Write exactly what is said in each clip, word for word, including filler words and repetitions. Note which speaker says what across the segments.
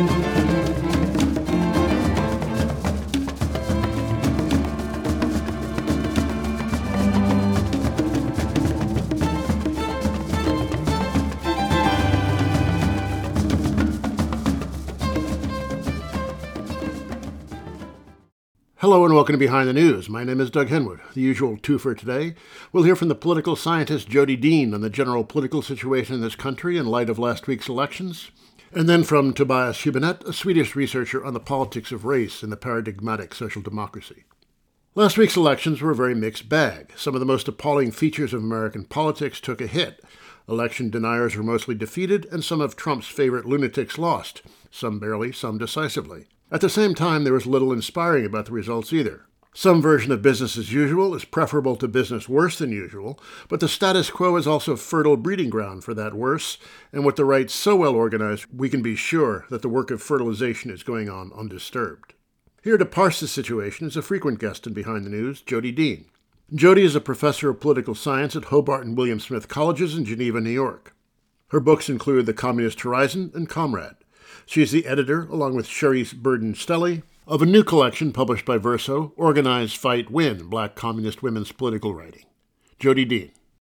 Speaker 1: Hello and welcome to Behind the News. My name is Doug Henwood. The usual two for today. We'll hear from the political scientist Jody Dean on the general political situation in this country in light of last week's elections. And then from Tobias Hübinette, a Swedish researcher on the politics of race in the paradigmatic social democracy. Last week's elections were a very mixed bag. Some of the most appalling features of American politics took a hit. Election deniers were mostly defeated, and some of Trump's favorite lunatics lost, some barely, some decisively. At the same time, there was little inspiring about the results either. Some version of business as usual is preferable to business worse than usual, but the status quo is also fertile breeding ground for that worse, and with the right so well organized, we can be sure that the work of fertilization is going on undisturbed. Here to parse the situation is a frequent guest in Behind the News, Jody Dean. Jody is a professor of political science at Hobart and William Smith Colleges in Geneva, New York. Her books include The Communist Horizon and Comrade. She is the editor, along with Cherise Burden-Stelly, of a new collection published by Verso, Organize, Fight, Win, Black Communist Women's Political Writing. Jody Dean.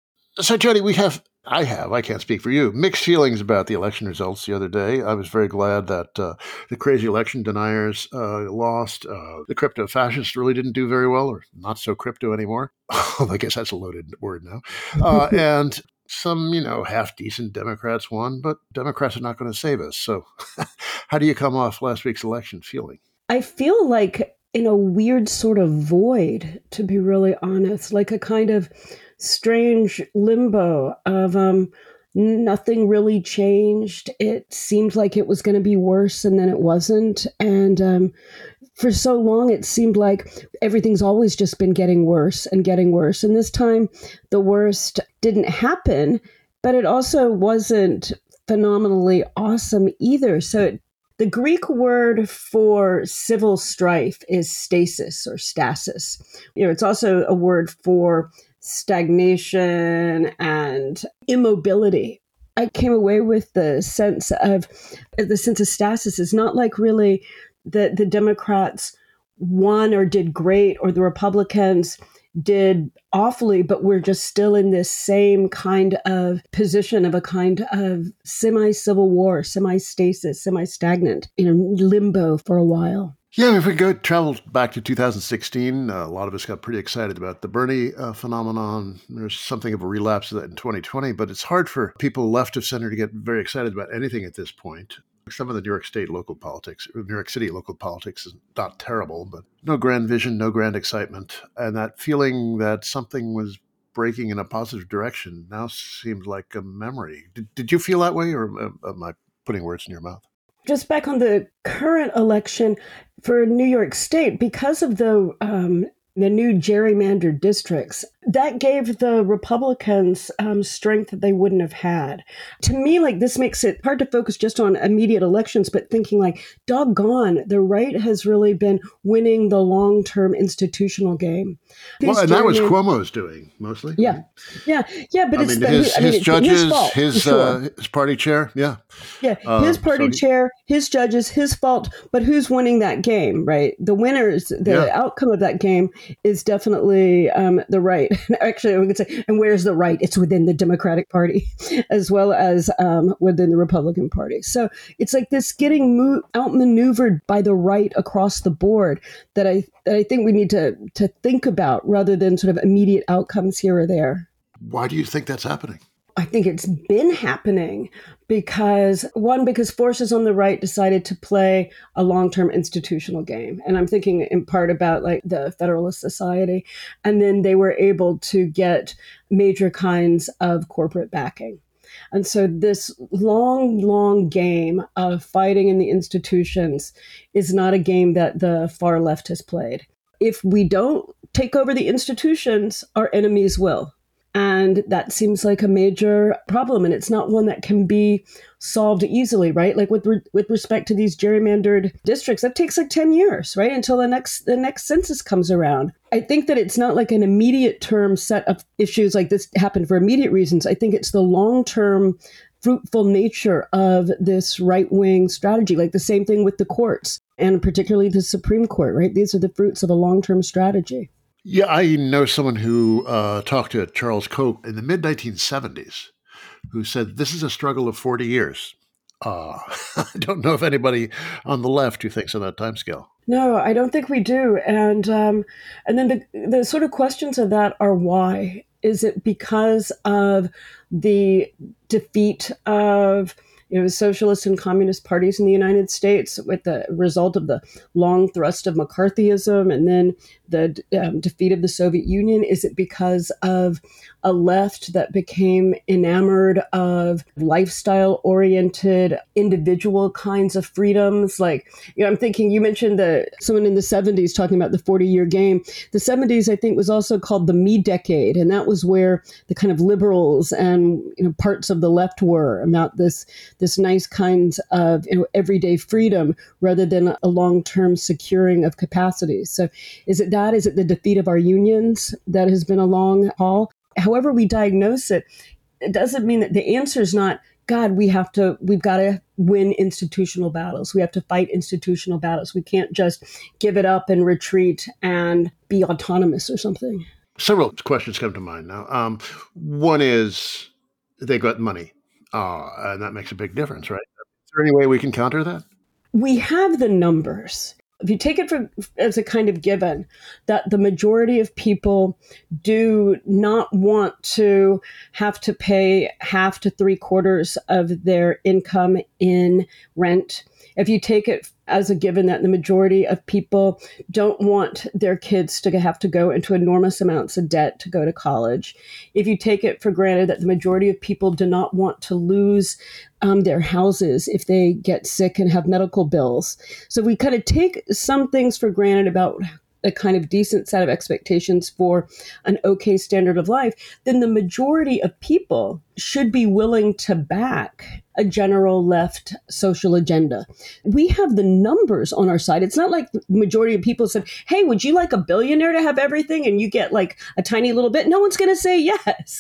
Speaker 1: So, Jody, we have, I have, I can't speak for you, mixed feelings about the election results the other day. I was very glad that uh, the crazy election deniers uh, lost. Uh, the crypto fascists really didn't do very well, or not so crypto anymore. I guess that's a loaded word now. Uh, and some, you know, half-decent Democrats won, but Democrats are not going to save us. So how do you come off last week's election feeling?
Speaker 2: I feel like in a weird sort of void, to be really honest, like a kind of strange limbo of um, nothing really changed. It seemed like it was going to be worse, and then it wasn't. And um, for so long, it seemed like everything's always just been getting worse and getting worse. And this time, the worst didn't happen, but it also wasn't phenomenally awesome either. So it, the Greek word for civil strife is stasis or stasis. You know, it's also a word for stagnation and immobility. I came away with the sense of the sense of stasis is not like really that the Democrats won or did great or the Republicans did awfully, but we're just still in this same kind of position of a kind of semi-civil war, semi-stasis, semi-stagnant, you know, limbo for a while.
Speaker 1: Yeah, if we go travel back to two thousand sixteen, uh, a lot of us got pretty excited about the Bernie uh, phenomenon. There's something of a relapse of that in twenty twenty, but it's hard for people left of center to get very excited about anything at this point. Some of the New York State local politics, New York City local politics is not terrible, but no grand vision, no grand excitement. And that feeling that something was breaking in a positive direction now seems like a memory. Did, did you feel that way, or am I putting words in your mouth?
Speaker 2: Just back on the current election for New York State, because of the um, the new gerrymandered districts, that gave the Republicans um, strength that they wouldn't have had. To me, like, this makes it hard to focus just on immediate elections, but thinking like, doggone, the right has really been winning the long-term institutional game. These
Speaker 1: well, and that was Cuomo's doing, mostly.
Speaker 2: Yeah, yeah, yeah, but
Speaker 1: I
Speaker 2: it's
Speaker 1: mean,
Speaker 2: the,
Speaker 1: his,
Speaker 2: I mean,
Speaker 1: his
Speaker 2: it's
Speaker 1: judges,
Speaker 2: his, fault,
Speaker 1: his,
Speaker 2: sure.
Speaker 1: uh, his party chair, yeah.
Speaker 2: Yeah,
Speaker 1: Uh,
Speaker 2: his party
Speaker 1: so he,
Speaker 2: chair, his judges, his fault, but who's winning that game, right? The winners, the
Speaker 1: yeah.
Speaker 2: outcome of that game is definitely um, the right. Actually, we could say, and where's the right? It's within the Democratic Party as well as um, within the Republican Party. So it's like this getting mo- outmaneuvered by the right across the board that I that I think we need to to think about rather than sort of immediate outcomes here or there.
Speaker 1: Why do you think that's happening?
Speaker 2: I think it's been happening because, one, because forces on the right decided to play a long-term institutional game. And I'm thinking in part about like the Federalist Society. And then they were able to get major kinds of corporate backing. And so this long, long game of fighting in the institutions is not a game that the far left has played. If we don't take over the institutions, our enemies will. And that seems like a major problem. And it's not one that can be solved easily, right? Like with re- with respect to these gerrymandered districts, that takes like ten years, right? Until the next the next census comes around. I think that it's not like an immediate term set of issues like this happen for immediate reasons. I think it's the long term fruitful nature of this right-wing strategy, like the same thing with the courts, and particularly the Supreme Court, right? These are the fruits of a long-term strategy.
Speaker 1: Yeah, I know someone who uh, talked to Charles Koch in the mid nineteen seventies who said this is a struggle of forty years. Uh, I don't know if anybody on the left who thinks on that timescale.
Speaker 2: No, I don't think we do. And um, and then the the sort of questions of that are why? Is it because of the defeat of you know socialist and communist parties in the United States with the result of the long thrust of McCarthyism and then the um, defeat of the Soviet Union? Is it because of a left that became enamored of lifestyle-oriented individual kinds of freedoms? Like, you know, I'm thinking you mentioned the someone in the seventies talking about the forty-year game. The seventies, I think, was also called the me decade, and that was where the kind of liberals and you know parts of the left were about this this nice kinds of you know everyday freedom rather than a long-term securing of capacities. So, is it that? Is it the defeat of our unions that has been a long haul? However we diagnose it, it doesn't mean that the answer is not, God, we have to, we've got to win institutional battles. We have to fight institutional battles. We can't just give it up and retreat and be autonomous or something.
Speaker 1: Several questions come to mind now. Um, one is they got money, uh, and that makes a big difference, right? Is there any way we can counter that?
Speaker 2: We have the numbers. If you take it for, as a kind of given that the majority of people do not want to have to pay half to three quarters of their income in rent, if you take it as a given that the majority of people don't want their kids to have to go into enormous amounts of debt to go to college, if you take it for granted that the majority of people do not want to lose um, their houses if they get sick and have medical bills. So we kind of take some things for granted about a kind of decent set of expectations for an okay standard of life, then the majority of people should be willing to back a general left social agenda. We have the numbers on our side. It's not like the majority of people said, hey, would you like a billionaire to have everything and you get like a tiny little bit? No one's going to say yes.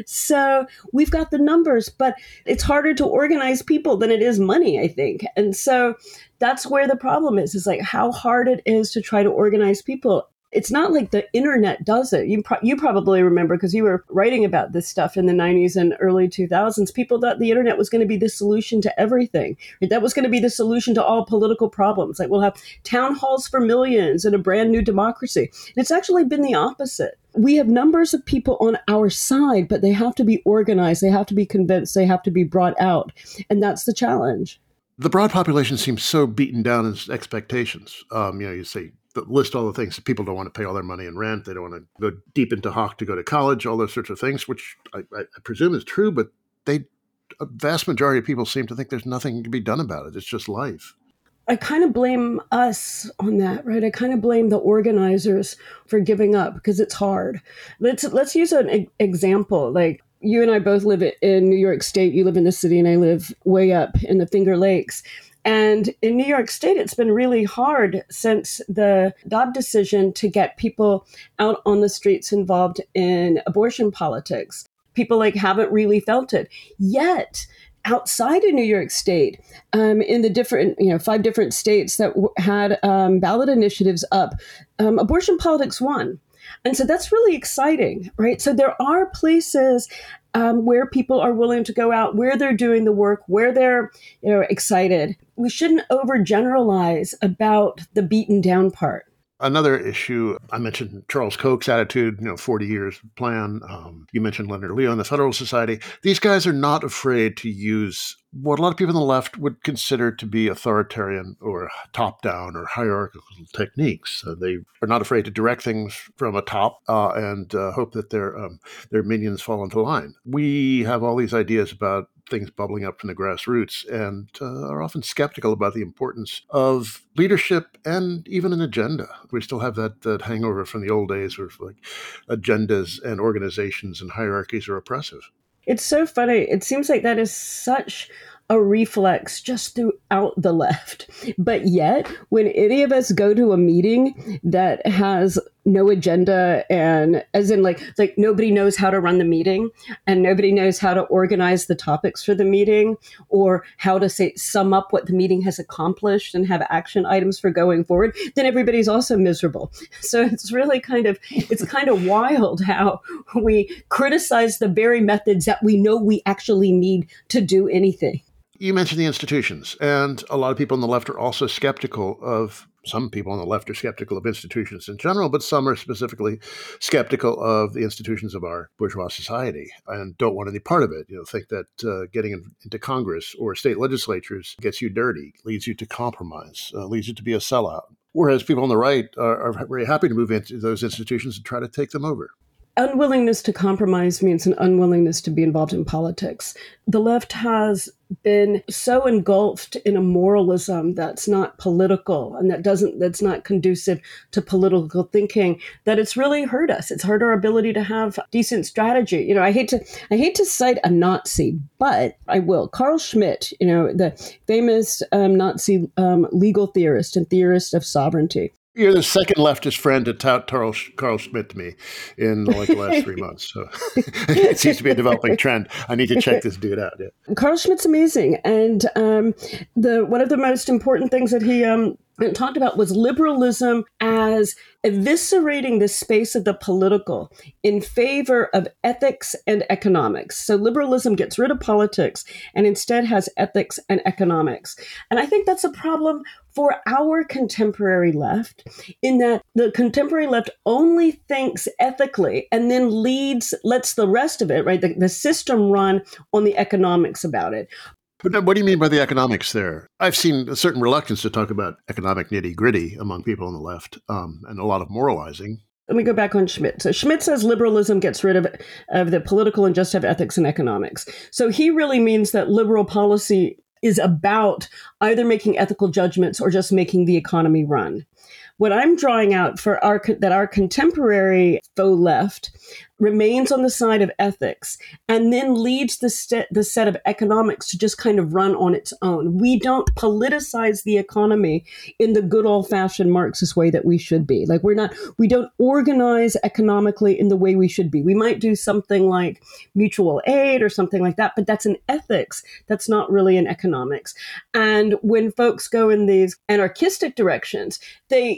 Speaker 2: So we've got the numbers, but it's harder to organize people than it is money, I think. And so that's where the problem is, is like how hard it is to try to organize people. It's not like the internet does it. You pro- you probably remember because you were writing about this stuff in the nineties and early two thousands. People thought the internet was going to be the solution to everything. That was going to be the solution to all political problems. Like we'll have town halls for millions and a brand new democracy. And it's actually been the opposite. We have numbers of people on our side, but they have to be organized. They have to be convinced. They have to be brought out. And that's the challenge.
Speaker 1: The broad population seems so beaten down in its expectations. Um, you know, you say, list all the things that people don't want to pay all their money in rent. They don't want to go deep into Hawk to go to college, all those sorts of things, which I, I presume is true, but they, a vast majority of people seem to think there's nothing to be done about it. It's just life.
Speaker 2: I kind of blame us on that, right? I kind of blame the organizers for giving up because it's hard. Let's let's use an e- example. Like you and I both live in New York State. You live in the city and I live way up in the Finger Lakes. And in New York State, it's been really hard since the Dobbs decision to get people out on the streets involved in abortion politics. People like haven't really felt it yet. Outside of New York State, um, in the different, you know, five different states that w- had um, ballot initiatives up, um, abortion politics won. And so that's really exciting, right? So there are places um, where people are willing to go out, where they're doing the work, where they're, you know, excited. We shouldn't overgeneralize about the beaten down part.
Speaker 1: Another issue, I mentioned Charles Koch's attitude, you know, forty years plan. Um, you mentioned Leonard Leo and the Federalist Society. These guys are not afraid to use what a lot of people on the left would consider to be authoritarian or top-down or hierarchical techniques. Uh, they are not afraid to direct things from a top uh, and uh, hope that their um, their minions fall into line. We have all these ideas about things bubbling up from the grassroots and uh, are often skeptical about the importance of leadership and even an agenda. We still have that, that hangover from the old days where like agendas and organizations and hierarchies are oppressive.
Speaker 2: It's so funny. It seems like that is such a reflex just throughout the left. But yet, when any of us go to a meeting that has no agenda, and as in like like nobody knows how to run the meeting, and nobody knows how to organize the topics for the meeting, or how to say sum up what the meeting has accomplished and have action items for going forward, then everybody's also miserable. So it's really kind of it's kind of wild how we criticize the very methods that we know we actually need to do anything.
Speaker 1: You mentioned the institutions, and a lot of people on the left are also skeptical of, some people on the left are skeptical of institutions in general, but some are specifically skeptical of the institutions of our bourgeois society and don't want any part of it. You know, think that uh, getting in, into Congress or state legislatures gets you dirty, leads you to compromise, uh, leads you to be a sellout. Whereas people on the right are, are very happy to move into those institutions and try to take them over.
Speaker 2: Unwillingness to compromise means an unwillingness to be involved in politics. The left has been so engulfed in a moralism that's not political and that doesn't that's not conducive to political thinking that it's really hurt us. It's hurt our ability to have decent strategy. You know, I hate to I hate to cite a Nazi, but I will. Carl Schmitt, you know, the famous um, Nazi um, legal theorist and theorist of sovereignty.
Speaker 1: You're the second leftist friend to tout Carl, Carl Schmitt to me in like the last three months. So it seems to be a developing trend. I need to check this dude out. Yeah.
Speaker 2: Carl Schmitt's amazing. And um, the one of the most important things that he um, talked about was liberalism as eviscerating the space of the political in favor of ethics and economics. So liberalism gets rid of politics and instead has ethics and economics. And I think that's a problem for our contemporary left, in that the contemporary left only thinks ethically and then leads, lets the rest of it, right, the, the system run on the economics about it.
Speaker 1: But what do you mean by the economics there? I've seen a certain reluctance to talk about economic nitty-gritty among people on the left, um, and a lot of moralizing.
Speaker 2: Let me go back on Schmitt. So Schmitt says liberalism gets rid of, of the political and just have ethics and economics. So he really means that liberal policy is about either making ethical judgments or just making the economy run. What I'm drawing out for our that our contemporary faux left remains on the side of ethics and then leads the, st- the set of economics to just kind of run on its own. We don't politicize the economy in the good old-fashioned Marxist way that we should be. Like we're not, we don't organize economically in the way we should be. We might do something like mutual aid or something like that, but that's an ethics. That's not really an economics. And when folks go in these anarchistic directions, they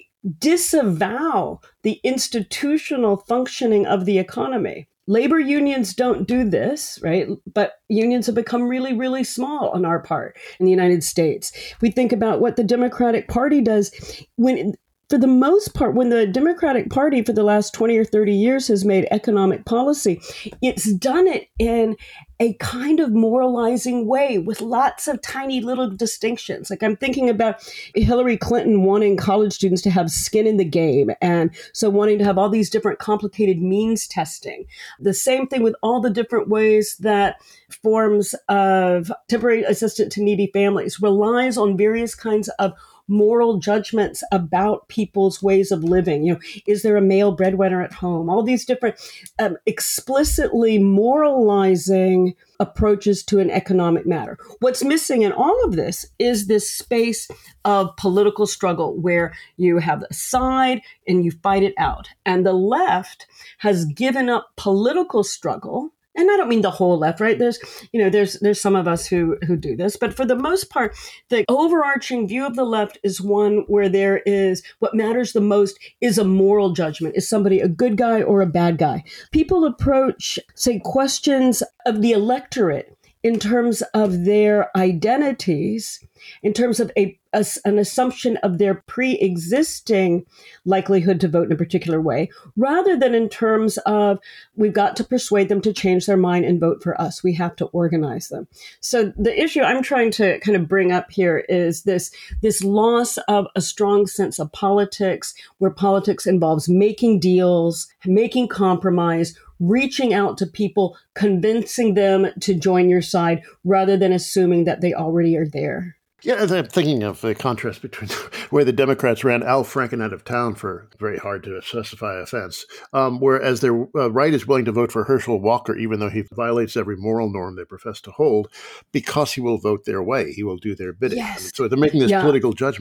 Speaker 2: disavow the institutional functioning of the economy. Labor unions don't do this, right? But unions have become really, really small on our part in the United States. We think about what the Democratic Party does when, for the most part, when the Democratic Party for the last twenty or thirty years has made economic policy, it's done it in a kind of moralizing way with lots of tiny little distinctions. Like I'm thinking about Hillary Clinton wanting college students to have skin in the game, and so wanting to have all these different complicated means testing. The same thing with all the different ways that forms of temporary assistance to needy families relies on various kinds of moral judgments about people's ways of living. You know, is there a male breadwinner at home? All these different um, explicitly moralizing approaches to an economic matter. What's missing in all of this is this space of political struggle where you have a side and you fight it out. And the left has given up political struggle. And I don't mean the whole left, right? There's, you know, there's there's some of us who who do this, but for the most part, the overarching view of the left is one where there is what matters the most is a moral judgment. Is somebody a good guy or a bad guy? People approach, say, questions of the electorate in terms of their identities, in terms of a, a, an assumption of their pre-existing likelihood to vote in a particular way, rather than in terms of we've got to persuade them to change their mind and vote for us. We have to organize them. So the issue I'm trying to kind of bring up here is this, this loss of a strong sense of politics, where politics involves making deals, making compromise, reaching out to people, convincing them to join your side rather than assuming that they already are there.
Speaker 1: Yeah, I'm thinking of the contrast between where the Democrats ran Al Franken out of town for very hard to specify offense, um, whereas their uh, right is willing to vote for Herschel Walker, even though he violates every moral norm they profess to hold, because he will vote their way. He will do their bidding.
Speaker 2: Yes.
Speaker 1: So they're making this
Speaker 2: yeah.
Speaker 1: political judgment.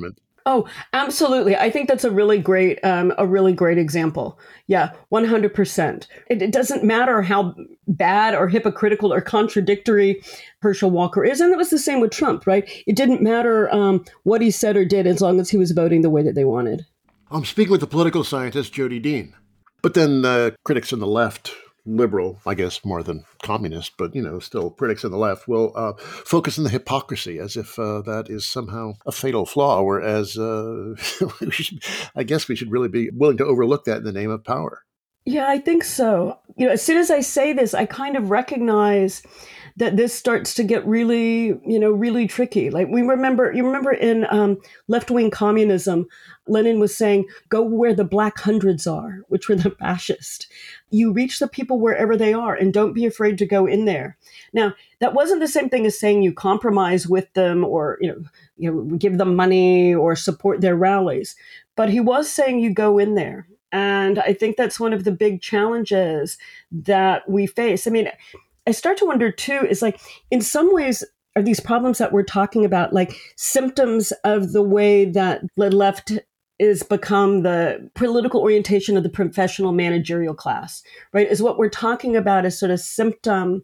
Speaker 2: Oh, absolutely. I think that's a really great, um, a really great example. Yeah, one hundred percent. It, it doesn't matter how bad or hypocritical or contradictory Herschel Walker is. And it was the same with Trump, right? It didn't matter um, what he said or did as long as he was voting the way that they wanted.
Speaker 1: I'm speaking with the political scientist, Jody Dean. But then uh, critics on the left, liberal, I guess more than communist, but, you know, still critics on the left will uh, focus on the hypocrisy as if uh, that is somehow a fatal flaw, whereas uh, we should, I guess we should really be willing to overlook that in the name of power.
Speaker 2: Yeah, I think so. You know, as soon as I say this, I kind of recognize that this starts to get really, you know, really tricky. Like we remember, you remember in um, left-wing communism, Lenin was saying, go where the black hundreds are, which were the fascists. You reach the people wherever they are and don't be afraid to go in there. Now, that wasn't the same thing as saying you compromise with them or, you know, you know, give them money or support their rallies. But he was saying you go in there. And I think that's one of the big challenges that we face. I mean, I start to wonder, too, is like, in some ways, are these problems that we're talking about like symptoms of the way that the left is become the political orientation of the professional managerial class, right? Is what we're talking about is sort of symptom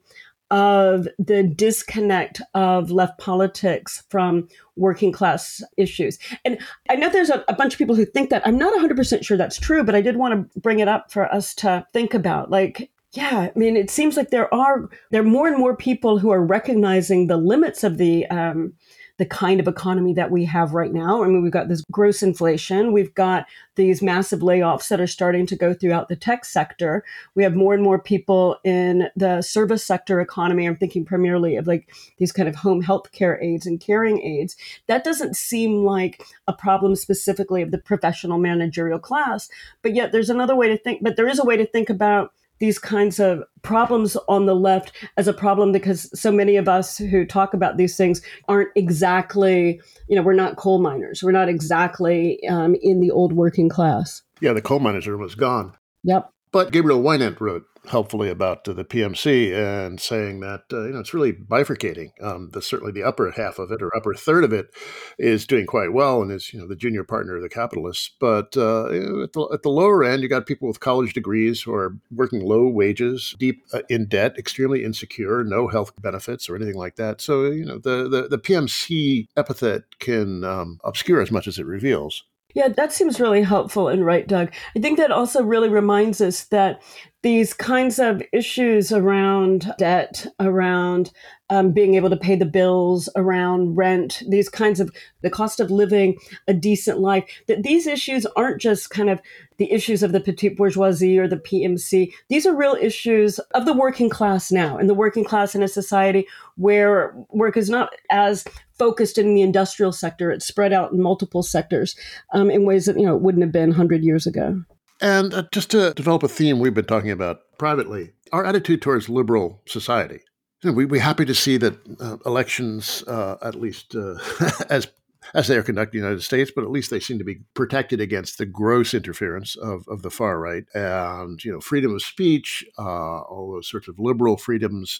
Speaker 2: of the disconnect of left politics from working class issues. And I know there's a, a bunch of people who think that. I'm not one hundred percent sure that's true, but I did want to bring it up for us to think about. Like, yeah, I mean, it seems like there are there are more and more people who are recognizing the limits of the um, the kind of economy that we have right now. I mean, we've got this gross inflation. We've got these massive layoffs that are starting to go throughout the tech sector. We have more and more people in the service sector economy. I'm thinking primarily of like these kind of home health care aides and caring aides. That doesn't seem like a problem specifically of the professional managerial class, but yet there's another way to think, but there is a way to think about these kinds of problems on the left as a problem because so many of us who talk about these things aren't exactly, you know, we're not coal miners. We're not exactly um, in the old working class.
Speaker 1: Yeah, the coal miners are almost gone.
Speaker 2: Yep.
Speaker 1: But Gabriel Wynant wrote helpfully about uh, the P M C and saying that, uh, you know, it's really bifurcating. Um, the, certainly the upper half of it or upper third of it is doing quite well and is, you know, the junior partner of the capitalists. But uh, at, the, at the lower end, you got people with college degrees who are working low wages, deep uh, in debt, extremely insecure, no health benefits or anything like that. So, you know, the, the, the P M C epithet can um, obscure as much as it reveals.
Speaker 2: Yeah, that seems really helpful and right, Doug. I think that also really reminds us that these kinds of issues around debt, around um, being able to pay the bills, around rent, these kinds of the cost of living a decent life, that these issues aren't just kind of the issues of the petite bourgeoisie or the P M C. These are real issues of the working class now, and the working class in a society where work is not as focused in the industrial sector. It's spread out in multiple sectors um, in ways that, you know, it wouldn't have been one hundred years ago.
Speaker 1: And uh, just to develop a theme we've been talking about privately, our attitude towards liberal society. You know, we, we're happy to see that uh, elections, uh, at least uh, as as they are conducted in the United States, but at least they seem to be protected against the gross interference of, of the far right. And, you know, freedom of speech, uh, all those sorts of liberal freedoms,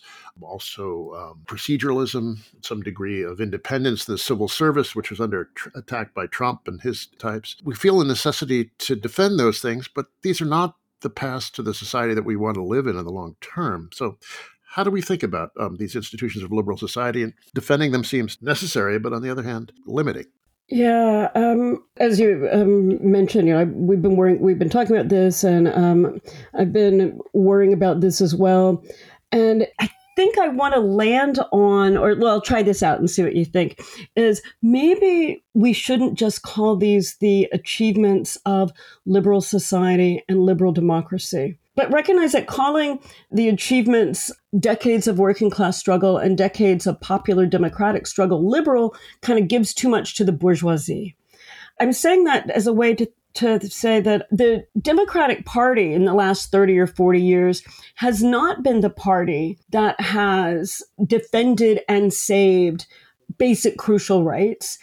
Speaker 1: also um, proceduralism, some degree of independence, the civil service, which was under tr- attack by Trump and his types. We feel a necessity to defend those things, but these are not the path to the society that we want to live in in the long term. So how do we think about um, these institutions of liberal society? And defending them seems necessary, but on the other hand, limiting.
Speaker 2: Yeah, um, as you um, mentioned, you know, I, we've been worrying, we've been talking about this, and um, I've been worrying about this as well. And I think I want to land on, or well, try this out and see what you think, is maybe we shouldn't just call these the achievements of liberal society and liberal democracy, but recognize that calling the achievements decades of working class struggle and decades of popular democratic struggle liberal kind of gives too much to the bourgeoisie. I'm saying that as a way to to say that the Democratic Party in the last thirty or forty years has not been the party that has defended and saved basic crucial rights.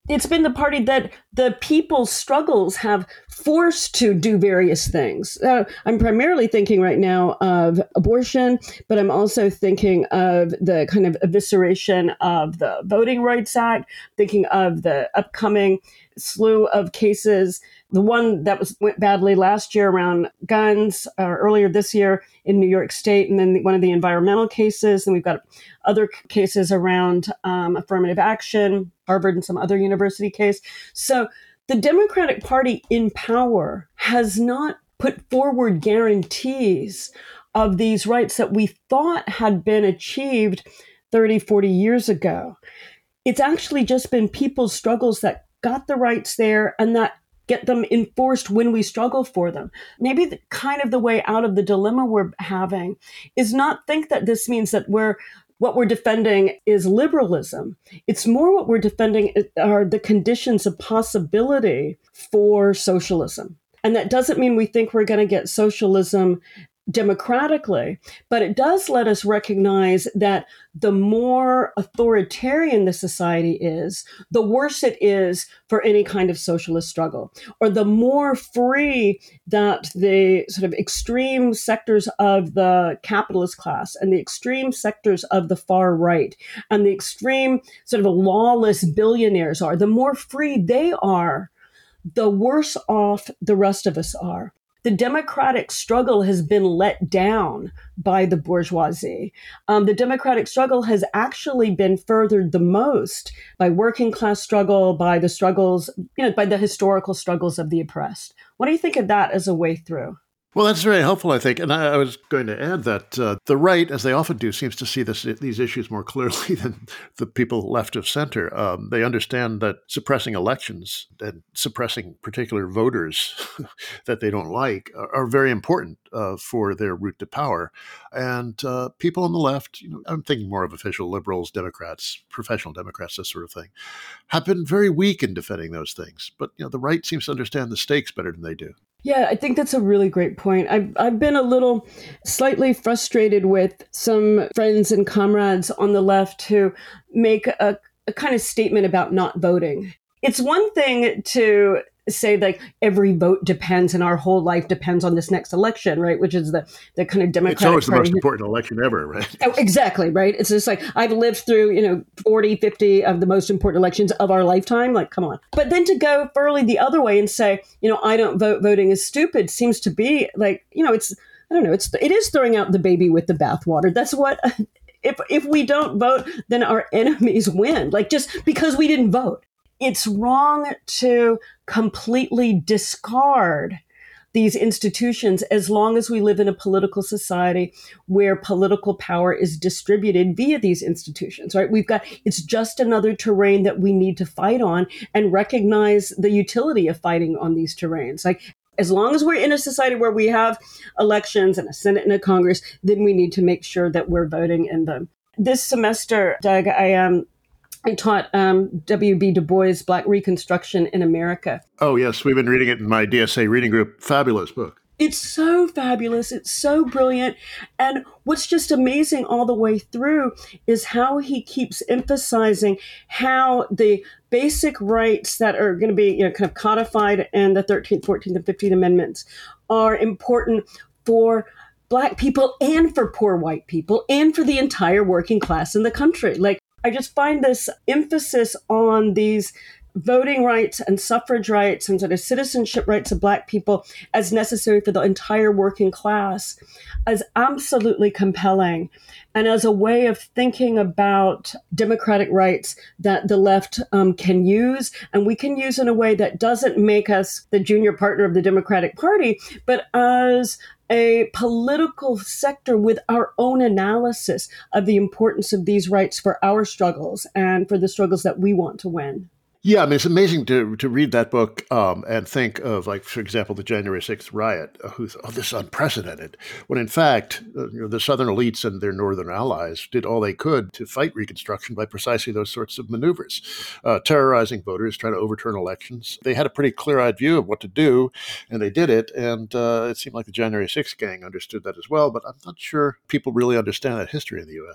Speaker 2: It's been the party that the people's struggles have forced to do various things. Uh, I'm primarily thinking right now of abortion, but I'm also thinking of the kind of evisceration of the Voting Rights Act, thinking of the upcoming slew of cases. The one that was went badly last year around guns, or earlier this year in New York State, and then one of the environmental cases. And we've got other cases around um, affirmative action, Harvard and some other university case. So the Democratic Party in power has not put forward guarantees of these rights that we thought had been achieved thirty, forty years ago. It's actually just been people's struggles that got the rights there and that get them enforced when we struggle for them. Maybe the, kind of the way out of the dilemma we're having is not think that this means that we're what we're defending is liberalism. It's more what we're defending are the conditions of possibility for socialism. And that doesn't mean we think we're going to get socialism democratically, but it does let us recognize that the more authoritarian the society is, the worse it is for any kind of socialist struggle, or the more free that the sort of extreme sectors of the capitalist class and the extreme sectors of the far right and the extreme sort of lawless billionaires are, the more free they are, the worse off the rest of us are. The democratic struggle has been let down by the bourgeoisie. Um, the democratic struggle has actually been furthered the most by working class struggle, by the struggles, you know, by the historical struggles of the oppressed. What do you think of that as a way through?
Speaker 1: Well, that's very helpful, I think. And I, I was going to add that uh, the right, as they often do, seems to see this, these issues more clearly than the people left of center. Um, they understand that suppressing elections and suppressing particular voters that they don't like are, are very important uh, for their route to power. And uh, people on the left, you know, I'm thinking more of official liberals, Democrats, professional Democrats, this sort of thing, have been very weak in defending those things. But you know, the right seems to understand the stakes better than they do.
Speaker 2: Yeah, I think that's a really great point. I've, I've been a little slightly frustrated with some friends and comrades on the left who make a, a kind of statement about not voting. It's one thing to say like every vote depends and our whole life depends on this next election, right? Which is the, the kind of Democratic
Speaker 1: It's always the
Speaker 2: Party.
Speaker 1: most important election ever, right?
Speaker 2: Oh, exactly, right? It's just like I've lived through, you know, forty, fifty of the most important elections of our lifetime. Like, come on. But then to go further the other way and say, you know, I don't vote, voting is stupid seems to be like, you know, it's, I don't know, it's, it is throwing out the baby with the bathwater. That's what, if, if we don't vote, then our enemies win. Like just because we didn't vote. It's wrong to completely discard these institutions as long as we live in a political society where political power is distributed via these institutions, right? We've got, it's just another terrain that we need to fight on and recognize the utility of fighting on these terrains. Like, as long as we're in a society where we have elections and a Senate and a Congress, then we need to make sure that we're voting in them. This semester, Doug, I am um, I taught um, W B Du Bois' Black Reconstruction in America.
Speaker 1: Oh, yes. We've been reading it in my D S A reading group. Fabulous book.
Speaker 2: It's so fabulous. It's so brilliant. And what's just amazing all the way through is how he keeps emphasizing how the basic rights that are going to be, you know, kind of codified in the thirteenth, fourteenth, and fifteenth Amendments are important for Black people and for poor white people and for the entire working class in the country. Like, I just find this emphasis on these voting rights and suffrage rights and sort of citizenship rights of Black people as necessary for the entire working class as absolutely compelling and as a way of thinking about democratic rights that the left um, can use, and we can use in a way that doesn't make us the junior partner of the Democratic Party, but as a political sector with our own analysis of the importance of these rights for our struggles and for the struggles that we want to win.
Speaker 1: Yeah, I mean, it's amazing to to read that book um, and think of, like, for example, the January sixth riot, uh, who's, oh, this is unprecedented, when in fact, uh, you know, the Southern elites and their Northern allies did all they could to fight Reconstruction by precisely those sorts of maneuvers, uh, terrorizing voters, trying to overturn elections. They had a pretty clear-eyed view of what to do, and they did it, and uh, it seemed like the January sixth gang understood that as well, but I'm not sure people really understand that history in the U S.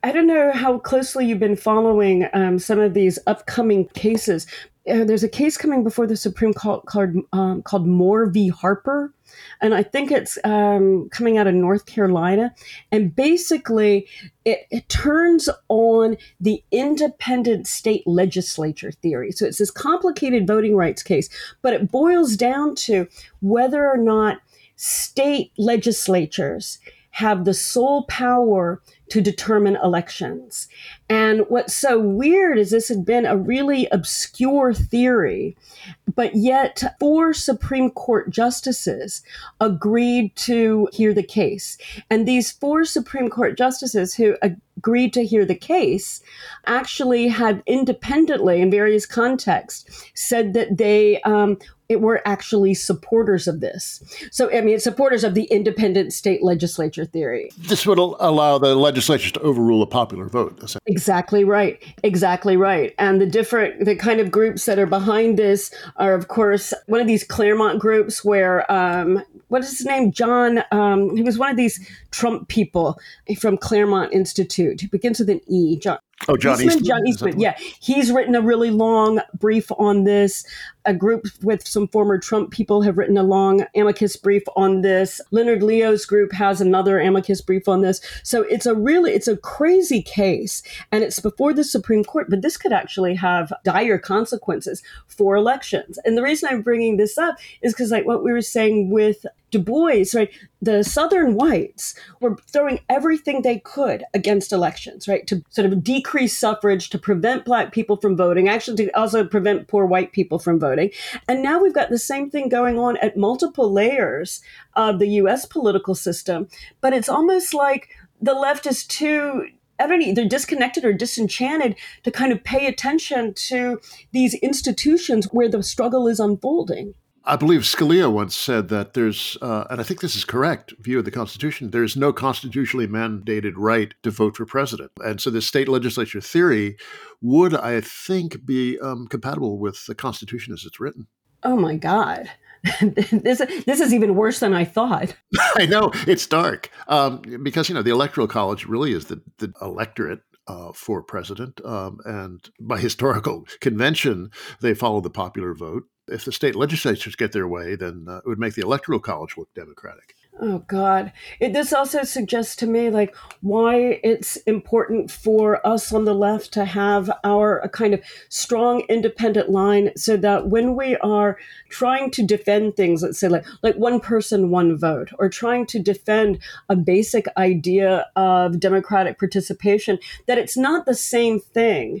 Speaker 2: I don't know how closely you've been following um, some of these upcoming cases. Uh, there's a case coming before the Supreme Court called, um, called Moore v. Harper. And I think it's um, coming out of North Carolina. And basically, it, it turns on the independent state legislature theory. So it's this complicated voting rights case, but it boils down to whether or not state legislatures have the sole power to determine elections. And what's so weird is this had been a really obscure theory, but yet four Supreme Court justices agreed to hear the case. And these four Supreme Court justices who agreed to hear the case actually had independently, in various contexts, said that they um, it were actually supporters of this. So, I mean, supporters of the independent state legislature theory.
Speaker 1: This would allow the legislatures to overrule a popular vote.
Speaker 2: Exactly right. Exactly right. And the different, the kind of groups that are behind this are, of course, one of these Claremont groups where, um, what is his name? John, um, he was one of these Trump people from Claremont Institute. He begins with an E. John.
Speaker 1: Oh, John Eastman. Eastman?
Speaker 2: John Eastman, yeah. He's written a really long brief on this. A group with some former Trump people have written a long amicus brief on this. Leonard Leo's group has another amicus brief on this. So it's a really, it's a crazy case. And it's before the Supreme Court, but this could actually have dire consequences for elections. And the reason I'm bringing this up is because, like what we were saying with Du Bois, right? The Southern whites were throwing everything they could against elections, right? To sort of decrease suffrage, to prevent Black people from voting, actually to also prevent poor white people from voting. And now we've got the same thing going on at multiple layers of the U S political system. But it's almost like the left is too, I don't know, either disconnected or disenchanted to kind of pay attention to these institutions where the struggle is unfolding.
Speaker 1: I believe Scalia once said that there's, uh, and I think this is correct, view of the Constitution, there's no constitutionally mandated right to vote for president. And so this state legislature theory would, I think, be um, compatible with the Constitution as it's written.
Speaker 2: Oh, my God. this, this is even worse than I thought.
Speaker 1: I know, it's dark. Um, because, you know, the Electoral College really is the, the electorate. Uh, for president. Um, and by historical convention, they follow the popular vote. If the state legislatures get their way, then uh, it would make the Electoral College look democratic.
Speaker 2: Oh, God. It, this also suggests to me, like, why it's important for us on the left to have our a kind of strong, independent line so that when we are trying to defend things, let's say, like, like one person, one vote, or trying to defend a basic idea of democratic participation, that it's not the same thing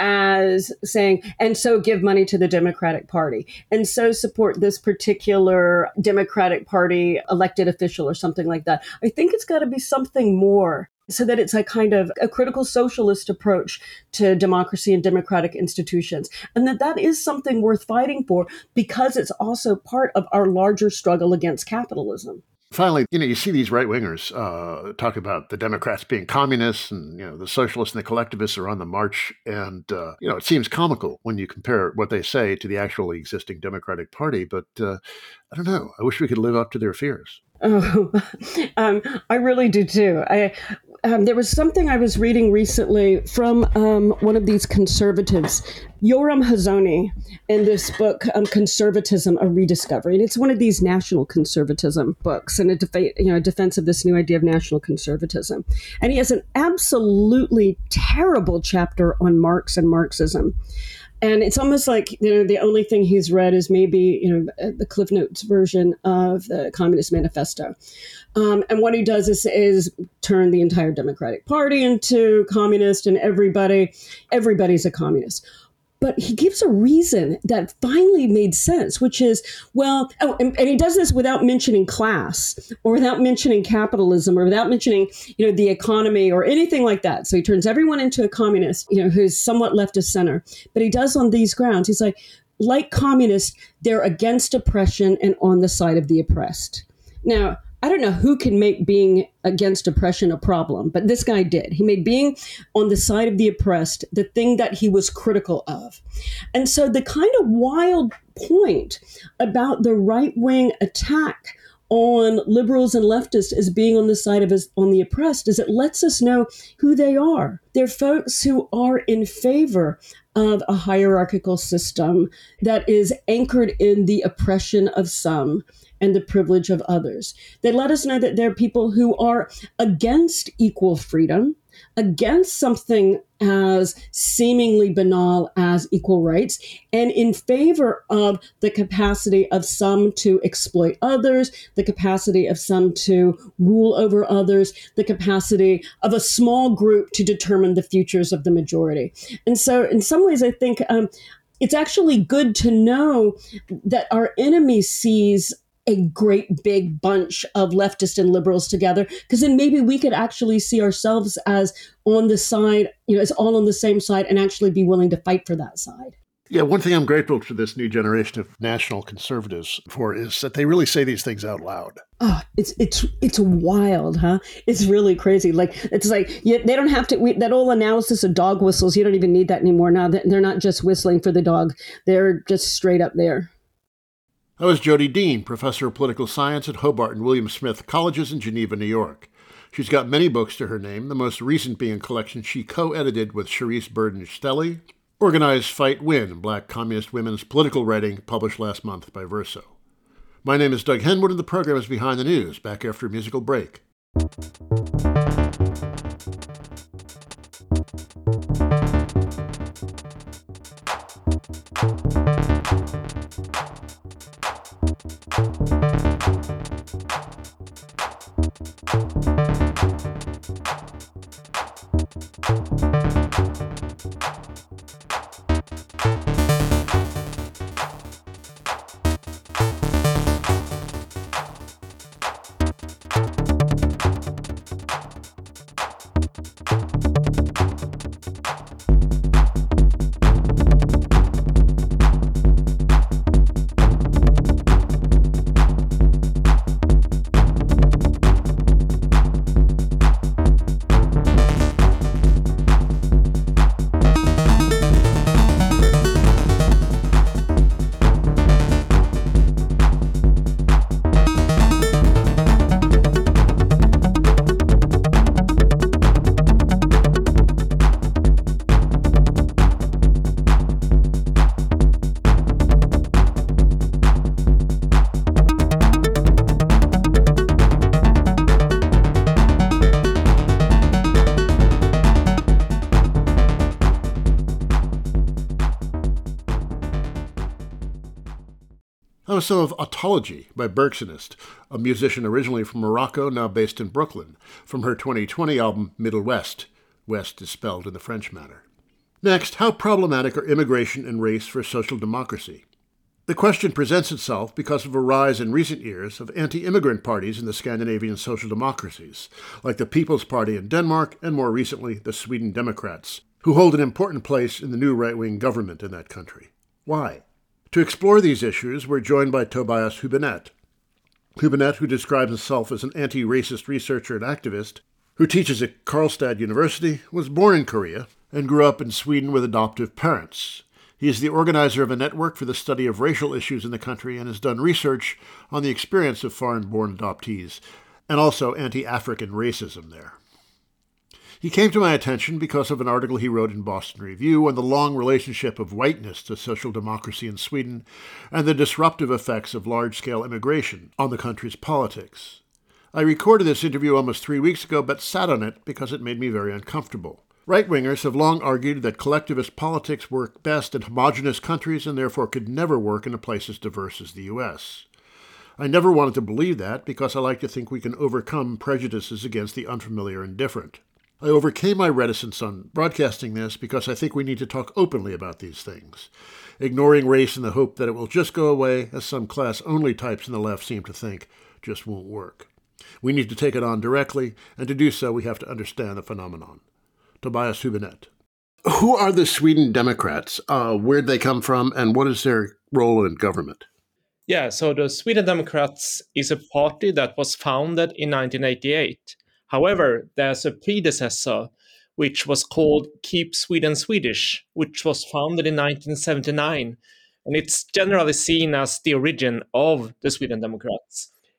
Speaker 2: as saying, and so give money to the Democratic Party, and so support this particular Democratic Party elected official or something like that. I think it's got to be something more so that it's a kind of a critical socialist approach to democracy and democratic institutions. And that that is something worth fighting for because it's also part of our larger struggle against capitalism.
Speaker 1: Finally, you know, you see these right-wingers uh, talk about the Democrats being communists and, you know, the socialists and the collectivists are on the march. And, uh, you know, it seems comical when you compare what they say to the actually existing Democratic Party. But uh, I don't know. I wish we could live up to their fears.
Speaker 2: Oh, um, I really do, too. I um, there was something I was reading recently from um, one of these conservatives, Yoram Hazony, in this book, um, Conservatism, A Rediscovery. And it's one of these national conservatism books and a def- you know, a defense of this new idea of national conservatism. And he has an absolutely terrible chapter on Marx and Marxism. And it's almost like, you know, the only thing he's read is maybe, you know, the Cliff Notes version of the Communist Manifesto. Um, and what he does is, is turn the entire Democratic Party into communist, and everybody, everybody's a communist. But he gives a reason that finally made sense, which is, well, oh, and, and he does this without mentioning class or without mentioning capitalism or without mentioning, you know, the economy or anything like that. So he turns everyone into a communist, you know, who's somewhat left of center. But he does on these grounds. He's like, like communists, they're against oppression and on the side of the oppressed. Now, I don't know who can make being against oppression a problem, but this guy did. He made being on the side of the oppressed the thing that he was critical of. And so the kind of wild point about the right-wing attack on liberals and leftists as being on the side of us, on the oppressed, is it lets us know who they are. They're folks who are in favor of a hierarchical system that is anchored in the oppression of some and the privilege of others. They let us know that there are people who are against equal freedom, against something as seemingly banal as equal rights, and in favor of the capacity of some to exploit others, the capacity of some to rule over others, the capacity of a small group to determine the futures of the majority. And so in some ways, I think um, it's actually good to know that our enemy sees a great big bunch of leftists and liberals together, because then maybe we could actually see ourselves as on the side, you know, as all on the same side, and actually be willing to fight for that side.
Speaker 1: Yeah, one thing I'm grateful to this new generation of national conservatives for is that they really say these things out loud.
Speaker 2: Oh, it's it's it's wild, huh? It's really crazy. Like it's like you, they don't have to. We, that old analysis of dog whistles. You don't even need that anymore now. They're not just whistling for the dog. They're just straight up there.
Speaker 1: That was Jodi Dean, professor of political science at Hobart and William Smith Colleges in Geneva, New York. She's got many books to her name, the most recent being a collection she co-edited with Charisse Burden-Stelly, Organize, Fight, Win, Black Communist Women's Political Writing, published last month by Verso. My name is Doug Henwood, and the program is Behind the News, back after a musical break. That was some of Autology by Bergsonist, a musician originally from Morocco, now based in Brooklyn, from her twenty twenty album Middle West. West is spelled in the French manner. Next, how problematic are immigration and race for social democracy? The question presents itself because of a rise in recent years of anti-immigrant parties in the Scandinavian social democracies, like the People's Party in Denmark and more recently the Sweden Democrats, who hold an important place in the new right-wing government in that country. Why? To explore these issues, we're joined by Tobias Hübinette. Hübinette, who describes himself as an anti-racist researcher and activist, who teaches at Karlstad University, was born in Korea and grew up in Sweden with adoptive parents. He is the organizer of a network for the study of racial issues in the country and has done research on the experience of foreign-born adoptees and also anti-African racism there. He came to my attention because of an article he wrote in Boston Review on the long relationship of whiteness to social democracy in Sweden and the disruptive effects of large-scale immigration on the country's politics. I recorded this interview almost three weeks ago, but sat on it because it made me very uncomfortable. Right-wingers have long argued that collectivist politics work best in homogenous countries and therefore could never work in a place as diverse as the U S. I never wanted to believe that because I like to think we can overcome prejudices against the unfamiliar and different. I overcame my reticence on broadcasting this because I think we need to talk openly about these things. Ignoring race in the hope that it will just go away, as some class-only types in the left seem to think, just won't work. We need to take it on directly, and to do so we have to understand the phenomenon. Tobias Hübinette. Who are the Sweden Democrats? Uh, where'd they come from, and what is their role in government?
Speaker 3: Yeah, so the Sweden Democrats is a party that was founded in nineteen eighty-eight. However, there's a predecessor, which was called Keep Sweden Swedish, which was founded in nineteen seventy-nine. And it's generally seen as the origin of the Sweden Democrats.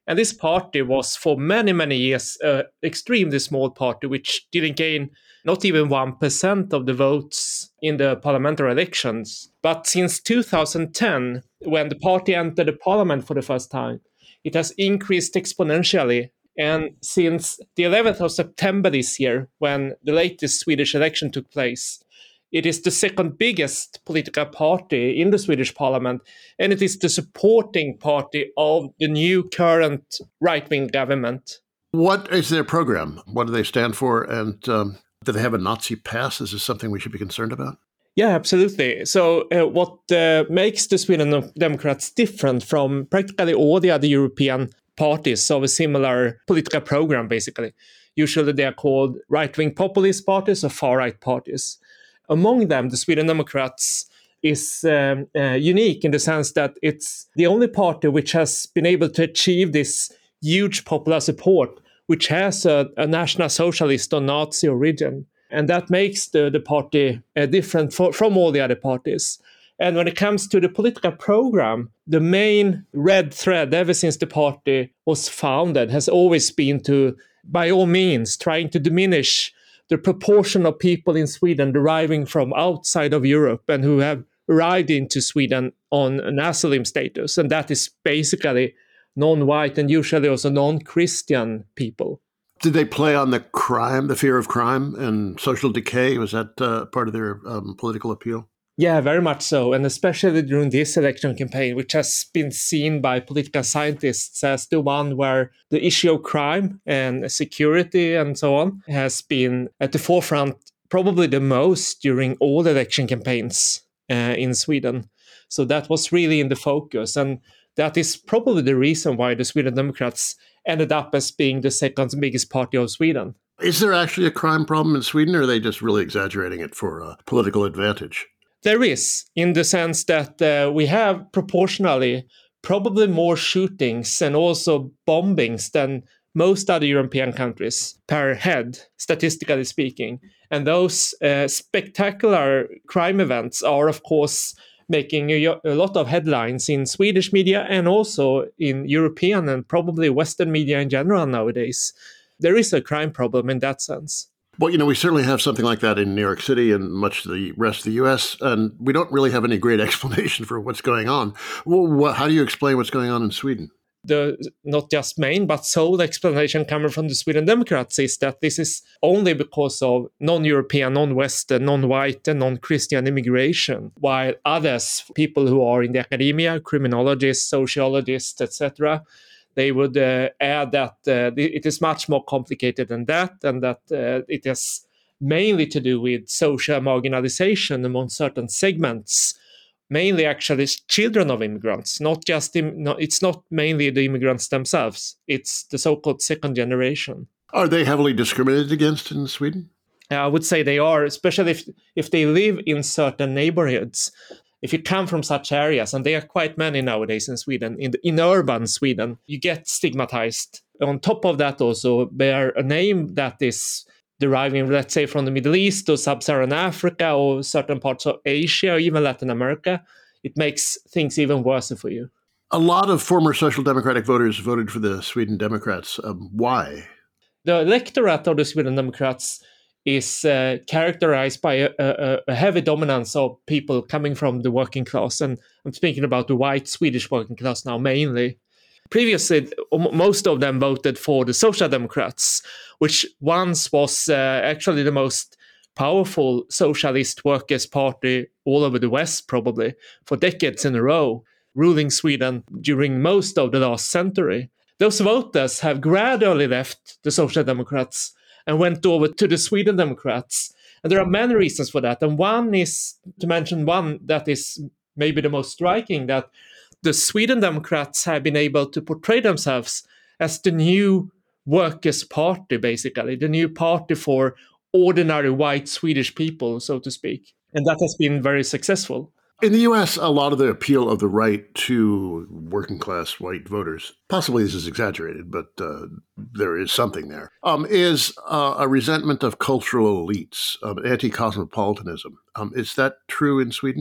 Speaker 3: And this party was for many, many years an extremely small party, which didn't gain not even one percent of the votes in the parliamentary elections. But since two thousand ten, when the party entered the parliament for the first time, it has increased exponentially. And since the eleventh of September this year, when the latest Swedish election took place, it is the second biggest political party in the Swedish parliament, and it is the supporting party of the new current right-wing government.
Speaker 1: What is their program? What do they stand for? And um, do they have a Nazi past? Is this something we should be concerned about?
Speaker 3: Yeah, absolutely. So uh, what uh, makes the Sweden Democrats different from practically all the other European parties of a similar political program, basically? Usually they are called right-wing populist parties or far-right parties. Among them, the Sweden Democrats is um, uh, unique in the sense that it's the only party which has been able to achieve this huge popular support, which has a, a National Socialist or Nazi origin. And that makes the, the party uh, different for, from all the other parties. And when it comes to the political program, the main red thread ever since the party was founded has always been to, by all means, trying to diminish the proportion of people in Sweden deriving from outside of Europe and who have arrived into Sweden on an asylum status. And that is basically non-white and usually also non-Christian people.
Speaker 1: Did they play on the crime, the fear of crime and social decay? Was that uh, part of their um, political appeal?
Speaker 3: Yeah, very much so. And especially during this election campaign, which has been seen by political scientists as the one where the issue of crime and security and so on has been at the forefront probably the most during all election campaigns uh, in Sweden. So that was really in the focus. And that is probably the reason why the Sweden Democrats ended up as being the second biggest party of Sweden.
Speaker 1: Is there actually a crime problem in Sweden, or are they just really exaggerating it for uh, political advantage?
Speaker 3: There is, in the sense that uh, we have proportionally probably more shootings and also bombings than most other European countries per head, statistically speaking. And those uh, spectacular crime events are, of course, making a, a lot of headlines in Swedish media and also in European and probably Western media in general nowadays. There is a crime problem in that sense.
Speaker 1: Well, you know, we certainly have something like that in New York City and much of the rest of the U S, and we don't really have any great explanation for what's going on. Well, what, how do you explain what's going on in Sweden?
Speaker 3: The not just main, but sole explanation coming from the Sweden Democrats is that this is only because of non-European, non-Western, non-white and non-Christian immigration, while others, people who are in the academia, criminologists, sociologists, et cetera, they would uh, add that uh, it is much more complicated than that, and that uh, it has mainly to do with social marginalization among certain segments, mainly actually children of immigrants. Not just im- no, it's not mainly the immigrants themselves; it's the so-called second generation.
Speaker 1: Are they heavily discriminated against in Sweden?
Speaker 3: I would say they are, especially if if they live in certain neighborhoods. If you come from such areas, and there are quite many nowadays in Sweden, in, in urban Sweden, you get stigmatized. On top of that also, bear a name that is deriving, let's say, from the Middle East or Sub-Saharan Africa or certain parts of Asia or even Latin America. It makes things even worse for you.
Speaker 1: A lot of former Social Democratic voters voted for the Sweden Democrats. Um, why?
Speaker 3: The electorate of the Sweden Democrats is uh, characterized by a, a, a heavy dominance of people coming from the working class. And I'm speaking about the white Swedish working class now mainly. Previously, most of them voted for the Social Democrats, which once was uh, actually the most powerful socialist workers' party all over the West, probably, for decades in a row, ruling Sweden during most of the last century. Those voters have gradually left the Social Democrats and went over to the Sweden Democrats. And there are many reasons for that. And one is, to mention one that is maybe the most striking, that the Sweden Democrats have been able to portray themselves as the new workers' party, basically, the new party for ordinary white Swedish people, so to speak. And that has been very successful.
Speaker 1: In the U S, a lot of the appeal of the right to working class white voters, possibly this is exaggerated, but uh, there is something there, um, is uh, a resentment of cultural elites, of anti-cosmopolitanism. Um, is that true in Sweden?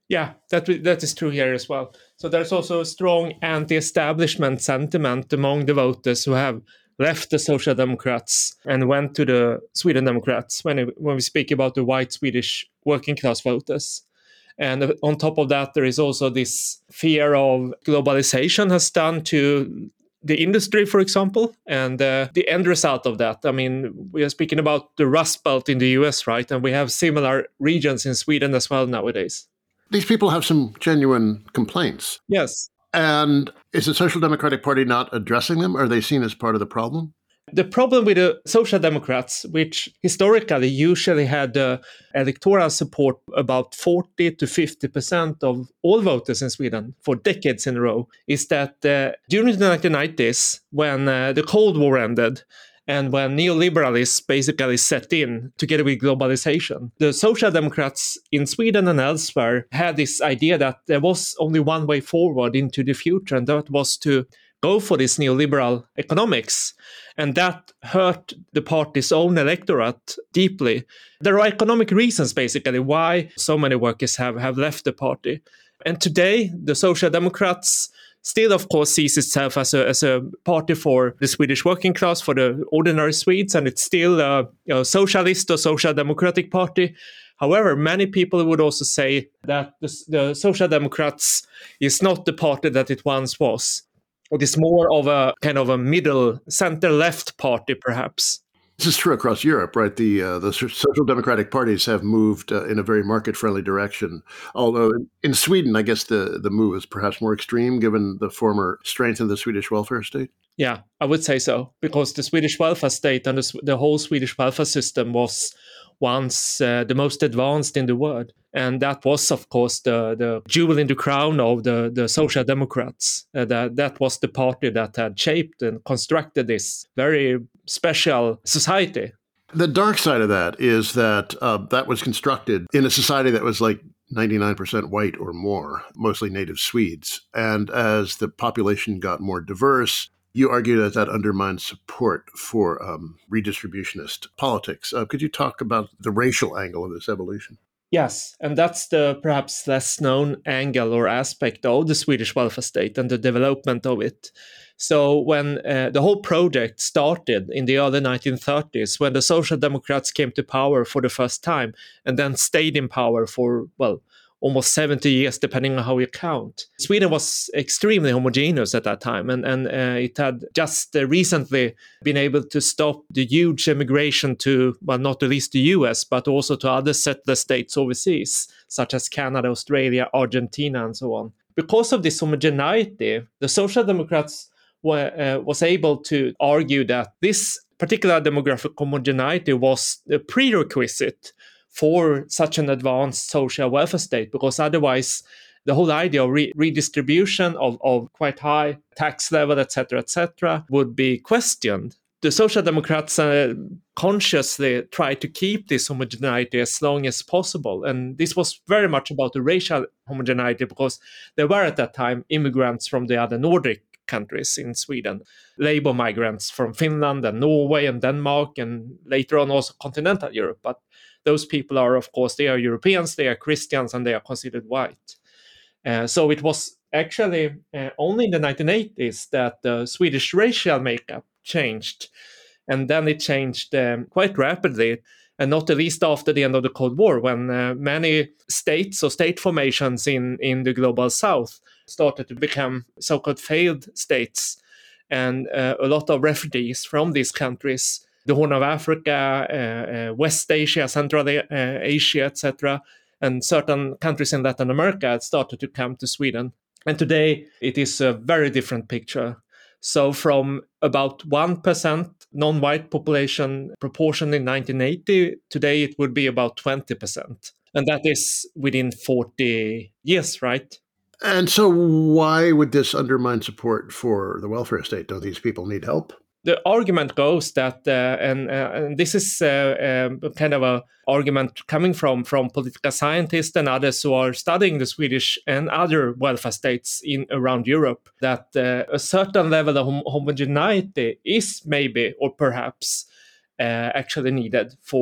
Speaker 3: Yeah, that that is true here as well. So there's also a strong anti-establishment sentiment among the voters who have left the Social Democrats and went to the Sweden Democrats when it, when we speak about the white Swedish working class voters. And on top of that, there is also this fear of globalization has done to the industry, for example, and uh, the end result of that. I mean, we are speaking about the Rust Belt in the U S, right? And we have similar regions in Sweden as well nowadays.
Speaker 1: These people have some genuine complaints.
Speaker 3: Yes.
Speaker 1: And is the Social Democratic Party not addressing them? Are they seen as part of the problem?
Speaker 3: The problem with the Social Democrats, which historically usually had uh, electoral support about forty to fifty percent of all voters in Sweden for decades in a row, is that uh, during the nineteen nineties, when uh, the Cold War ended, and when neoliberalism basically set in together with globalization, the Social Democrats in Sweden and elsewhere had this idea that there was only one way forward into the future, and that was to go for this neoliberal economics. And that hurt the party's own electorate deeply. There are economic reasons, basically, why so many workers have, have left the party. And today, the Social Democrats still, of course, sees itself as a, as a party for the Swedish working class, for the ordinary Swedes, and it's still a you know, socialist or social democratic party. However, many people would also say that the, the Social Democrats is not the party that it once was. It is more of a kind of a middle center-left party, perhaps.
Speaker 1: This is true across Europe, right? The uh, the social democratic parties have moved uh, in a very market-friendly direction. Although in Sweden, I guess the, the move is perhaps more extreme given the former strength of the Swedish welfare state.
Speaker 3: Yeah, I would say so, because the Swedish welfare state and the, the whole Swedish welfare system was once uh, the most advanced in the world. And that was, of course, the, the jewel in the crown of the, the Social Democrats. Uh, that, that was the party that had shaped and constructed this very special society.
Speaker 1: The dark side of that is that uh, that was constructed in a society that was like ninety-nine percent white or more, mostly native Swedes. And as the population got more diverse, you argue that that undermines support for um, redistributionist politics. Uh, could you talk about the racial angle of this evolution?
Speaker 3: Yes, and that's the perhaps less known angle or aspect of the Swedish welfare state and the development of it. So when uh, the whole project started in the early nineteen thirties, when the Social Democrats came to power for the first time and then stayed in power for, well, almost seventy years, depending on how you count. Sweden was extremely homogeneous at that time, and, and uh, it had just uh, recently been able to stop the huge immigration to, well, not the least the U S, but also to other settler states overseas, such as Canada, Australia, Argentina, and so on. Because of this homogeneity, the Social Democrats were, uh, was able to argue that this particular demographic homogeneity was a prerequisite for such an advanced social welfare state, because otherwise the whole idea of re- redistribution of, of quite high tax level, et cetera, et cetera, would be questioned. The Social Democrats uh, consciously tried to keep this homogeneity as long as possible. And this was very much about the racial homogeneity, because there were at that time immigrants from the other Nordic countries in Sweden, labor migrants from Finland and Norway and Denmark, and later on also continental Europe. But those people are, of course, they are Europeans, they are Christians, and they are considered white. Uh, so it was actually uh, only in the nineteen eighties that the Swedish racial makeup changed. And then it changed um, quite rapidly, and not the least after the end of the Cold War, when uh, many states or state formations in, in the global south started to become so-called failed states. And uh, a lot of refugees from these countries, the Horn of Africa, uh, uh, West Asia, Central uh, Asia, et cetera, and certain countries in Latin America started to come to Sweden. And today it is a very different picture. So from about one percent non-white population proportion in nineteen eighty, today it would be about twenty percent. And that is within forty years, right?
Speaker 1: And so why would this undermine support for the welfare state? Don't these people need help?
Speaker 3: The argument goes that, uh, and, uh, and this is uh, um, kind of a argument coming from, from political scientists and others who are studying the Swedish and other welfare states in around Europe, that uh, a certain level of hom- homogeneity is maybe or perhaps uh, actually needed for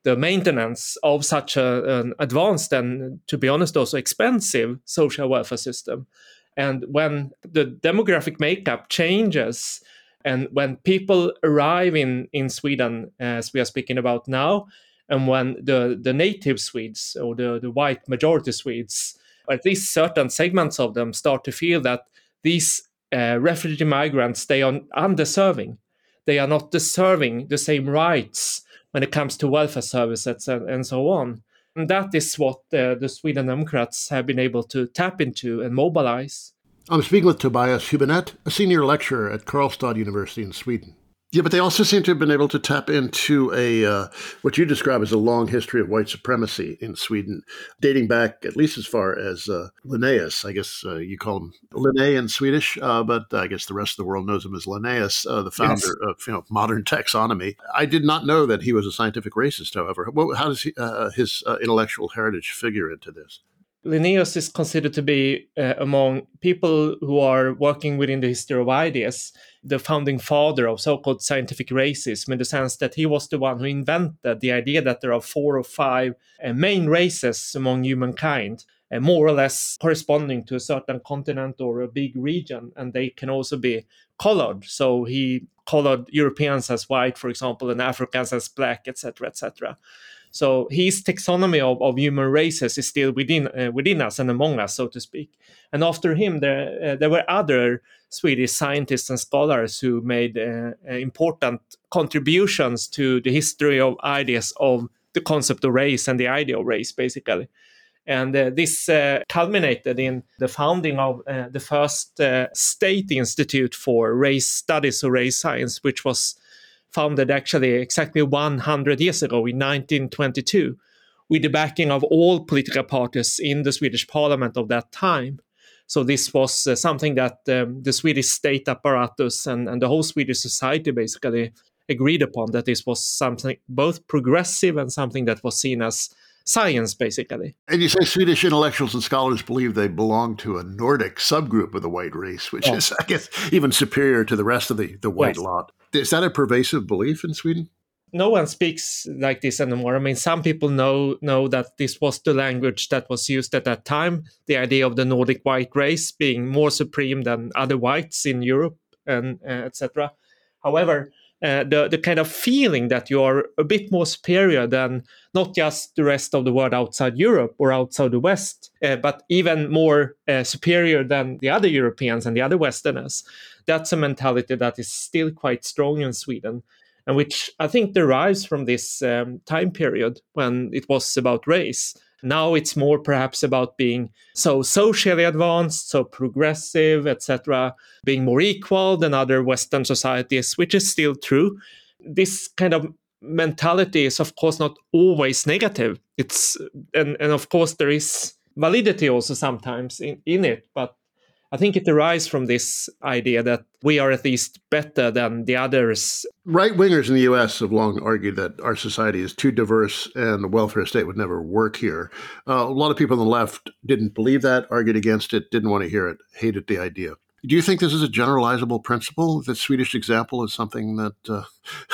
Speaker 3: the maintenance of such a, an advanced and, to be honest, also expensive social welfare system. And when the demographic makeup changes, and when people arrive in, in Sweden, as we are speaking about now, and when the, the native Swedes or the, the white majority Swedes, or at least certain segments of them, start to feel that these uh, refugee migrants, they are undeserving. They are not deserving the same rights when it comes to welfare services and, and so on. And that is what uh, the Sweden Democrats have been able to tap into and mobilize.
Speaker 1: I'm speaking with Tobias Hübinette, a senior lecturer at Karlstad University in Sweden. Yeah, but they also seem to have been able to tap into a uh, what you describe as a long history of white supremacy in Sweden, dating back at least as far as uh, Linnaeus. I guess uh, you call him Linné in Swedish, uh, but I guess the rest of the world knows him as Linnaeus, uh, the founder yes. of you know, modern taxonomy. I did not know that he was a scientific racist, however. How does he, uh, his uh, intellectual heritage figure into this?
Speaker 3: Linnaeus is considered to be, uh, among people who are working within the history of ideas, the founding father of so-called scientific racism, in the sense that he was the one who invented the idea that there are four or five uh, main races among humankind, uh, more or less corresponding to a certain continent or a big region, and they can also be colored. So he colored Europeans as white, for example, and Africans as black, et cetera, et cetera. So his taxonomy of, of human races is still within uh, within us and among us, so to speak. And after him, there uh, there were other Swedish scientists and scholars who made uh, important contributions to the history of ideas of the concept of race and the idea of race, basically. And uh, this uh, culminated in the founding of uh, the first uh, state institute for race studies or race science, which was founded actually exactly one hundred years ago in nineteen twenty-two, with the backing of all political parties in the Swedish parliament of that time. So this was uh, something that um, the Swedish state apparatus and, and the whole Swedish society basically agreed upon, that this was something both progressive and something that was seen as science, basically.
Speaker 1: And you say Swedish intellectuals and scholars believe they belong to a Nordic subgroup of the white race, which yes. is, I guess, even superior to the rest of the, the white yes. lot. Is that a pervasive belief in Sweden?
Speaker 3: No one speaks like this anymore. I mean, some people know know that this was the language that was used at that time, the idea of the Nordic white race being more supreme than other whites in Europe, and uh, et cetera. However, uh, the, the kind of feeling that you are a bit more superior than not just the rest of the world outside Europe or outside the West, uh, but even more uh, superior than the other Europeans and the other Westerners, that's a mentality that is still quite strong in Sweden, and which I think derives from this um, time period when it was about race. Now it's more perhaps about being so socially advanced, so progressive, et cetera, being more equal than other Western societies, which is still true. This kind of mentality is, of course, not always negative. It's and, and of course, there is validity also sometimes in, in it, but I think it derives from this idea that we are at least better than the others.
Speaker 1: Right-wingers in the U S have long argued that our society is too diverse and the welfare state would never work here. Uh, a lot of people on the left didn't believe that, argued against it, didn't want to hear it, hated the idea. Do you think this is a generalizable principle? The Swedish example is something that uh,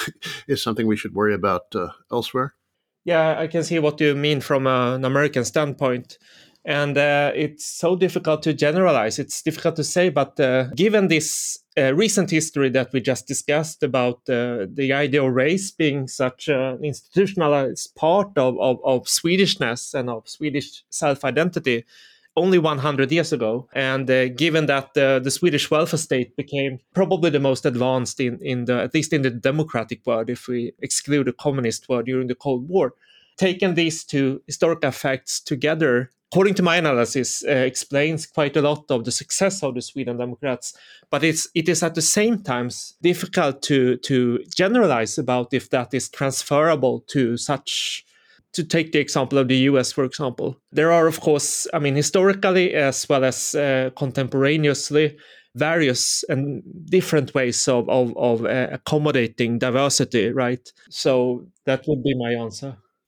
Speaker 1: is something we should worry about uh, elsewhere?
Speaker 3: Yeah, I can see what you mean from a, an American standpoint. And uh, it's so difficult to generalize. It's difficult to say, but uh, given this uh, recent history that we just discussed about uh, the idea of race being such an institutionalized part of, of, of Swedishness and of Swedish self-identity only one hundred years ago, and uh, given that uh, the Swedish welfare state became probably the most advanced in, in the, at least in the democratic world, if we exclude the communist world during the Cold War, taking these two historical facts together, according to my analysis, uh, explains quite a lot of the success of the Sweden Democrats. But it's it is at the same time difficult to to generalize about if that is transferable to such. To take the example of the U S, for example, there are, of course, I mean, historically as well as uh, contemporaneously, various and different ways of of, of uh, accommodating diversity, right? So that would be my answer.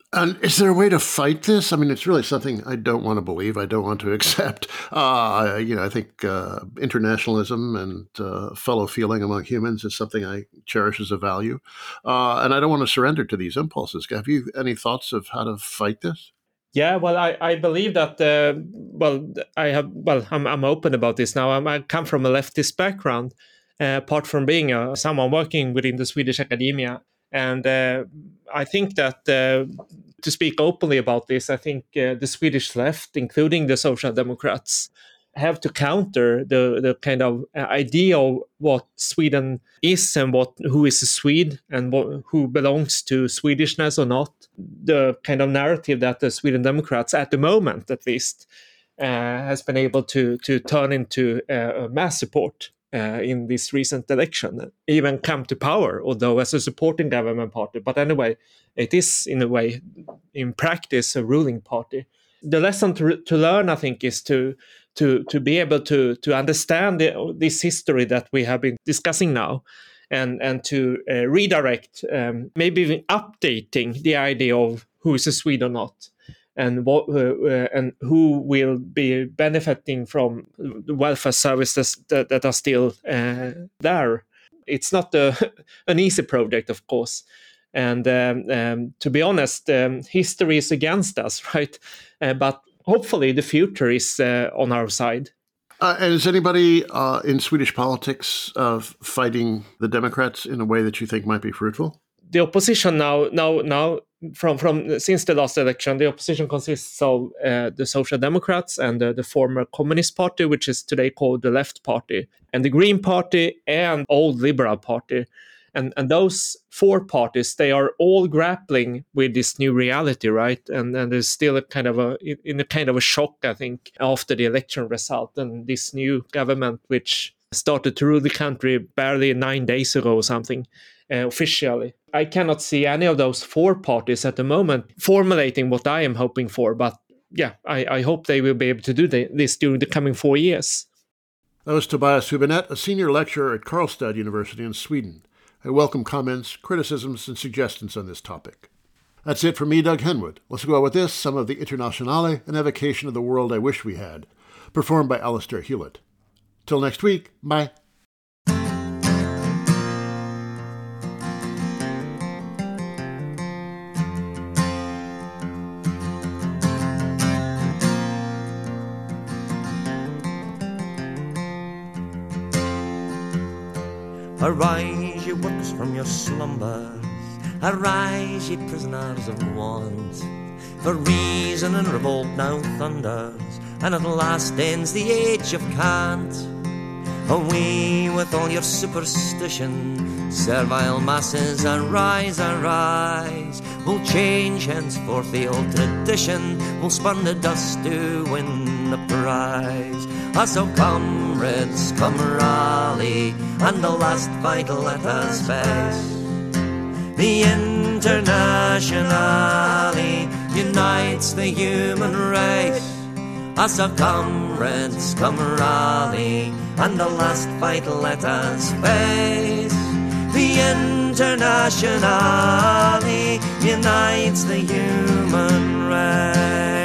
Speaker 1: And is there a way to fight this? I mean, it's really something I don't want to believe. I don't want to accept. Uh, you know, I think uh, internationalism and uh, fellow feeling among humans is something I cherish as a value. Uh, and I don't want to surrender to these impulses. Have you any thoughts of how to fight this?
Speaker 3: Yeah, well, I, I believe that, uh, well, I have, well, I'm, I'm open about this now. I'm, I come from a leftist background, uh, apart from being a, someone working within the Swedish academia. And uh, I think that uh, to speak openly about this, I think uh, the Swedish left, including the Social Democrats, have to counter the, the kind of idea of what Sweden is and what who is a Swede and what, who belongs to Swedishness or not. The kind of narrative that the Sweden Democrats, at the moment at least, uh, has been able to to turn into uh, mass support uh, in this recent election, even come to power, although as a supporting government party. But anyway, it is in a way, in practice, a ruling party. The lesson to to learn, I think, is to to to be able to to understand the, this history that we have been discussing now, and and to uh, redirect, um, maybe even updating the idea of who is a Swede or not, and what uh, uh, and who will be benefiting from the welfare services that, that are still uh, there. It's not a, an easy project, of course. And um, um, to be honest, um, history is against us, right? Uh, but hopefully the future is uh, on our side.
Speaker 1: Uh, and is anybody uh, in Swedish politics uh, fighting the Democrats in a way that you think might be fruitful?
Speaker 3: The opposition now, now, now, from from since the last election, the opposition consists of uh, the Social Democrats and uh, the former Communist Party, which is today called the Left Party, and the Green Party and Old Liberal Party. And and those four parties, they are all grappling with this new reality, right? And and there's still a kind of a in a kind of a shock, I think, after the election result and this new government, which started to rule the country barely nine days ago or something, uh, officially. I cannot see any of those four parties at the moment formulating what I am hoping for, but yeah, I, I hope they will be able to do the, this during the coming four years.
Speaker 1: That was Tobias Hübinette, a senior lecturer at Karlstad University in Sweden. I welcome comments, criticisms, and suggestions on this topic. That's it for me, Doug Henwood. Let's go out with this, some of the Internationale, an evocation of the world I wish we had, performed by Alistair Hewlett. Till next week, bye.
Speaker 4: Arise, ye workers, from your slumbers. Arise, ye prisoners of want. For reason and revolt now thunders, and at last ends the age of cant. Away with all your superstition, servile masses, arise, arise. We'll change henceforth the old tradition, we'll spurn the dust to win the prize. Ah, so comrades, come rally, and the last fight let us face. The Internationale unites the human race. Ah, so comrades, come rally, and the last fight let us face. The Internationale unites the human race.